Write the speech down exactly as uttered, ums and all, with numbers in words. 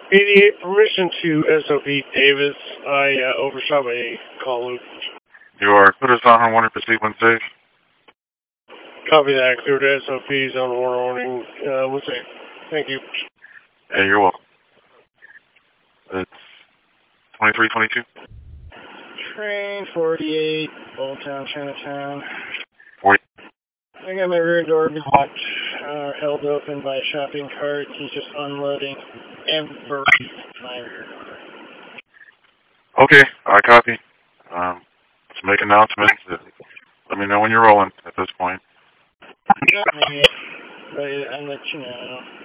eighty-eight, permission to S O P Davis. I uh, overshot my call loop. You are clear to Sound one, proceed when safe. Copy that. Clear to S O P, zone warning. Uh, we'll say. Thank you. Hey, you're welcome. It's twenty-three twenty-two. Train forty-eight, Old Town, Chinatown. forty. I got my rear door blocked, uh, held open by a shopping cart. He's just unloading every my rear door. Okay, I copy. Um, let's make announcements. Let me know when you're rolling at this point. Not me, but I'll let you know.